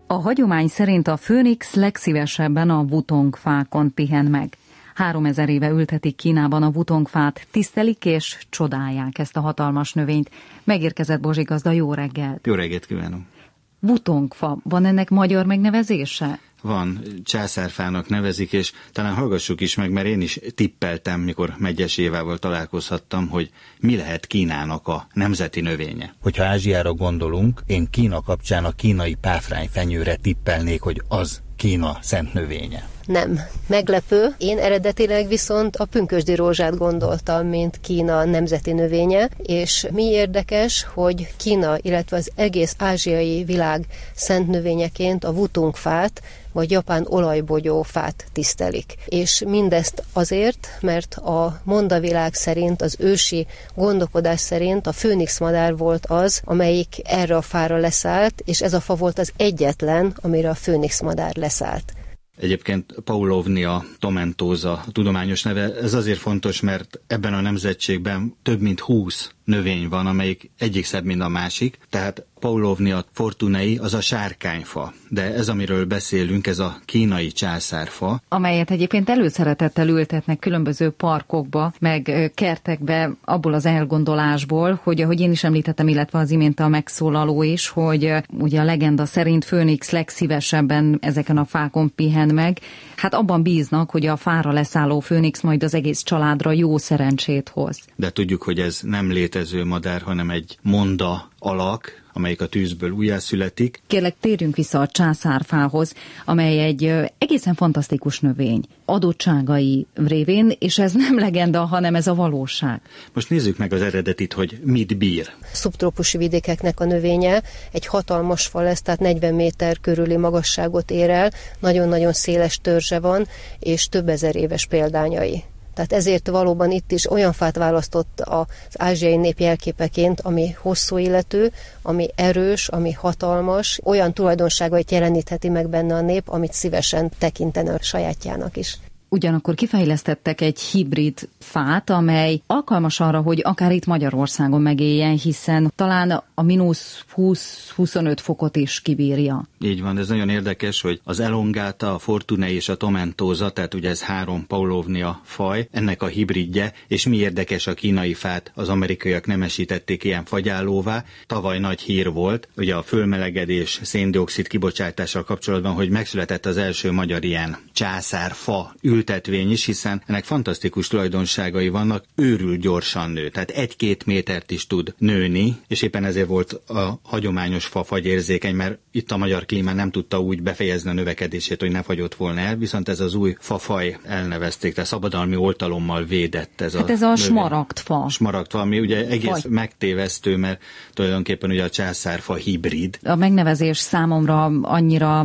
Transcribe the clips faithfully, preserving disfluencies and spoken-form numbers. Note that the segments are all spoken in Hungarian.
A hagyomány szerint a főnix legszívesebben a vutongfákon pihen meg. Háromezer éve ültetik Kínában a vutongfát, tisztelik és csodálják ezt a hatalmas növényt. Megérkezett Bozsi gazda, jó reggelt! Jó reggelt kívánok! Vutongfa, van ennek magyar megnevezése? Van, császárfának nevezik, és talán hallgassuk is meg, mert én is tippeltem, mikor Megyes Évával találkozhattam, hogy mi lehet Kínának a nemzeti növénye. Hogyha Ázsiára gondolunk, én Kína kapcsán a kínai páfrányfenyőre tippelnék, hogy az Kína szent növénye. Nem. Meglepő. Én eredetileg viszont a pünkösdi rózsát gondoltam, mint Kína nemzeti növénye, és mi érdekes, hogy Kína, illetve az egész ázsiai világ szent növényeként a vutongfát, vagy japán olajbogyófát tisztelik. És mindezt azért, mert a mondavilág szerint, az ősi gondolkodás szerint a főnix madár volt az, amelyik erre a fára leszállt, és ez a fa volt az egyetlen, amire a főnix madár leszállt. Egyébként Paulovnia tomentosa a tudományos neve, ez azért fontos, mert ebben a nemzetségben több mint húsz növény van, amelyik egyik szebb, mint a másik, tehát Paulovnia fortunei az a sárkányfa, de ez, amiről beszélünk, ez a kínai császárfa. Amelyet egyébként előszeretettel ültetnek különböző parkokba, meg kertekbe, abból az elgondolásból, hogy ahogy én is említettem, illetve az imént a megszólaló is, hogy ugye a legenda szerint főnix legszívesebben ezeken a fákon pihen meg, hát abban bíznak, hogy a fára leszálló főnix majd az egész családra jó szerencsét hoz. De tudjuk, hogy ez nem létező madár, hanem egy monda alak, amelyik a tűzből újjászületik. Kérlek, térjünk vissza a császárfához, amely egy egészen fantasztikus növény. Adottságai révén, és ez nem legenda, hanem ez a valóság. Most nézzük meg az eredetit, hogy mit bír. Szubtrópusi vidékeknek a növénye, egy hatalmas fa lesz, tehát negyven méter körüli magasságot ér el, nagyon-nagyon széles törzse van, és több ezer éves példányai. Tehát ezért valóban itt is olyan fát választott az ázsiai nép jelképeként, ami hosszú életű, ami erős, ami hatalmas, olyan tulajdonságait jelenítheti meg benne a nép, amit szívesen tekintene a sajátjának is. Ugyanakkor kifejlesztettek egy hibrid fát, amely alkalmas arra, hogy akár itt Magyarországon megéljen, hiszen talán a mínusz húsz-huszonöt fokot is kibírja. Így van, ez nagyon érdekes, hogy az elongata, a fortunei és a tomentosa, tehát ugye ez három Paulovnia faj, ennek a hibridje, és mi érdekes, a kínai fát az amerikaiak nemesítették ilyen fagyálóvá. Tavaly nagy hír volt, ugye a fölmelegedés, szén-dioxid kibocsátással kapcsolatban, hogy megszületett az első magyar ilyen császárfa ültetvény is, hiszen ennek fantasztikus tulajdonságai vannak, őrül gyorsan nő, tehát egy-két métert is tud nőni, és éppen ezért volt a hagyományos fa fagyérzékeny, mert itt a magyar klímán nem tudta úgy befejezni a növekedését, hogy ne fagyott volna el, viszont ez az új fafaj elnevezték, tehát szabadalmi oltalommal védett ez a hát ez a smaragdfa. Smaragdfa, ami ugye egész faj. Megtévesztő, mert tulajdonképpen ugye a császárfa hibrid. A megnevezés számomra annyira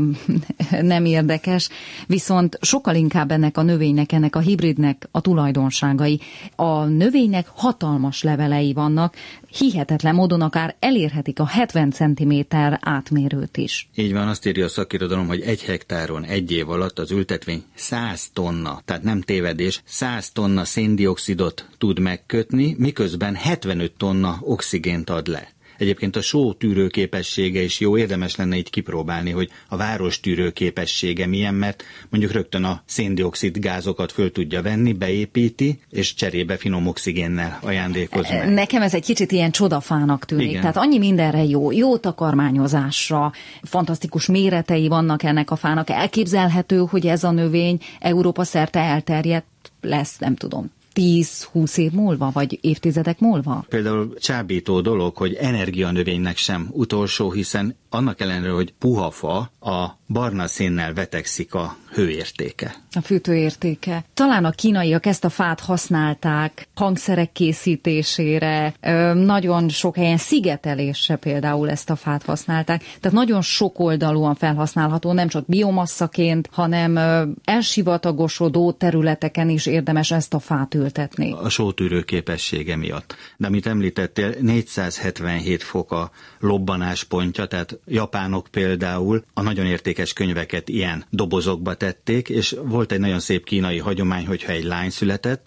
nem érdekes, viszont sokkal inkább ennek a növénynek, ennek a hibridnek a tulajdonságai. A növénynek hatalmas levelei vannak, hihetetlen módon akár elérhetik a hetven centiméter átmérőt is. Így van, azt írja a szakirodalom, hogy egy hektáron egy év alatt az ültetvény száz tonna, tehát nem tévedés, száz tonna széndioxidot tud megkötni, miközben hetvenöt tonna oxigént ad le. Egyébként a só tűrő képessége is jó, érdemes lenne így kipróbálni, hogy a város tűrő képessége milyen, mert mondjuk rögtön a széndioxid gázokat föl tudja venni, beépíti, és cserébe finom oxigénnel ajándékoz meg. Nekem ez egy kicsit ilyen csodafának tűnik, igen. Tehát annyi mindenre jó, jó takarmányozásra, fantasztikus méretei vannak ennek a fának, elképzelhető, hogy ez a növény Európa szerte elterjedt lesz, nem tudom, tíz-húsz év múlva, vagy évtizedek múlva? Például csábító dolog, hogy energianövénynek sem utolsó, hiszen annak ellenére, hogy puha fa, a barna szénnel vetekszik a hőértéke. A fűtőértéke. Talán a kínaiak ezt a fát használták hangszerek készítésére, nagyon sok helyen szigetelésre például ezt a fát használták, tehát nagyon sokoldalúan felhasználható, nem csak biomasszaként, hanem elsivatagosodó területeken is érdemes ezt a fát ültetni. A sótűrő képessége miatt. De amit említettél, négyszázhetvenhét fok a lobbanáspontja, tehát japánok például a nagyon értékes könyveket ilyen dobozokba tették, és volt egy nagyon szép kínai hagyomány, hogyha egy lány született,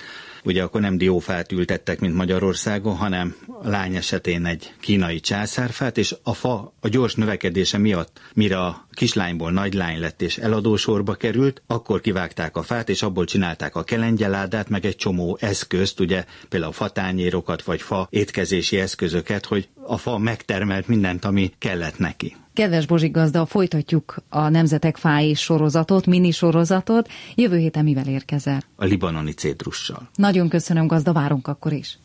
ugye akkor nem diófát ültettek, mint Magyarországon, hanem a lány esetén egy kínai császárfát, és a fa a gyors növekedése miatt, mire a kislányból nagylány lett és eladósorba került, akkor kivágták a fát, és abból csinálták a kelengyeládát, meg egy csomó eszközt, ugye például fatányérokat, vagy fa étkezési eszközöket, hogy a fa megtermelt mindent, ami kellett neki. Kedves Bozsik gazda, folytatjuk a Nemzetek Fái sorozatot, mini sorozatot. Jövő héten mivel érkezel? A libanoni cédrussal. Nagyon köszönöm, gazda, várunk akkor is.